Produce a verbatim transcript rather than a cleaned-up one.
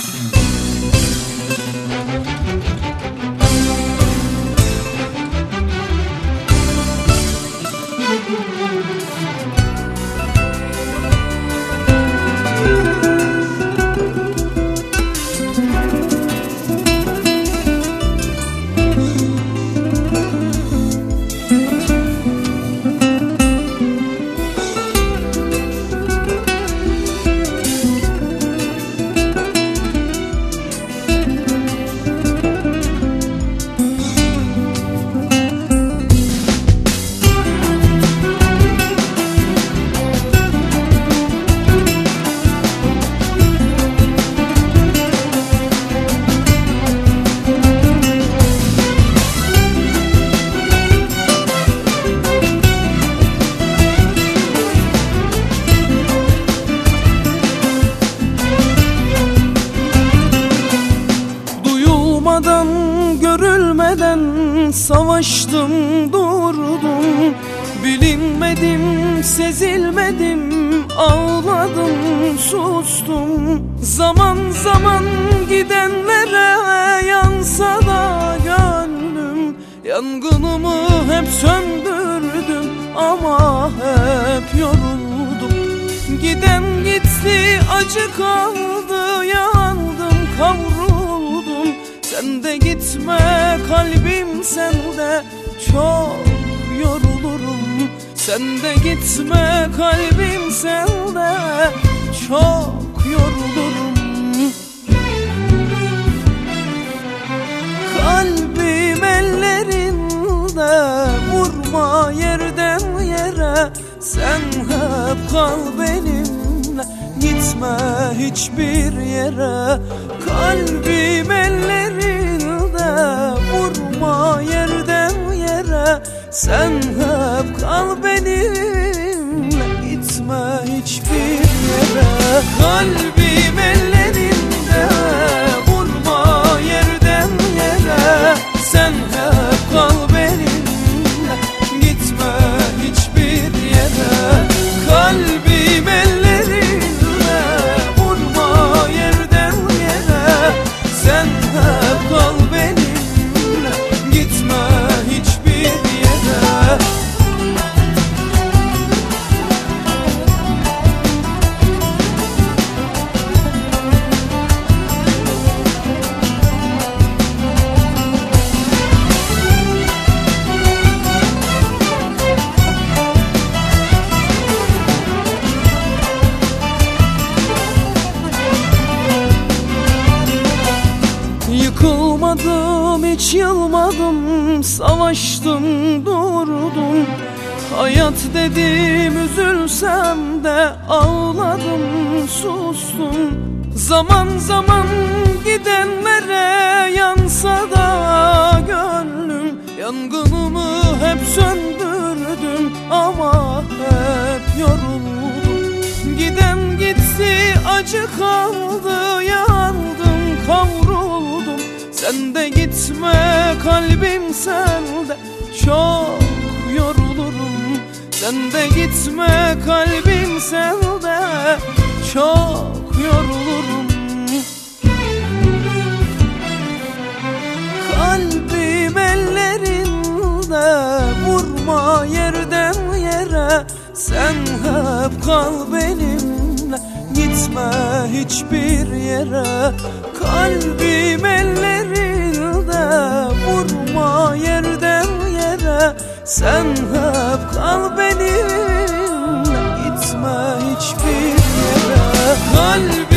Görülmeden savaştım durdum, bilinmedim sezilmedim, ağladım sustum. Zaman zaman gidenlere yansa da gönlüm, yangınımı hep söndürdüm ama hep yoruldum. Giden gitti, acı kaldı, yandım kavruldum. Sen de gitme kalbim, sen de çok yorulurum. Sen de gitme kalbim, sen de çok yorulurum. Kalbim ellerinde, vurma yerden yere. Sen hep kal benimle, gitme hiçbir yere. Kalbim ellerinde, vurma yerden yere. Sen hep kal benimle, gitme hiçbir yere. Kalbim ellerinde, vurma yerden yere. Sen hep kal benimle, gitme hiçbir yere. Kalbim ellerinde, vurma yerden yere. Sen hep kal benimle, gitme hiçbir yere. Yıkılmadım, hiç yılmadım, savaştım durdum. Hayat dedim, üzülsem de ağladım sustum. Zaman zaman gidenlere yansa da gönlüm, yangınımı hep söndürdüm ama hep yoruldum. Giden gitti, acı kaldı, yandım kavruldum. Sen de gitme kalbim, sen de çok yorulurum. Sen de gitme kalbim, sen de çok yorulurum. Kalbim ellerinde, vurma yerden yere. Sen hep kal benimle, gitme hiçbir yere. Kalbim ellerinde, vurma yerden yere. Sen hep kal benimle, gitme hiçbir yere. Kalbim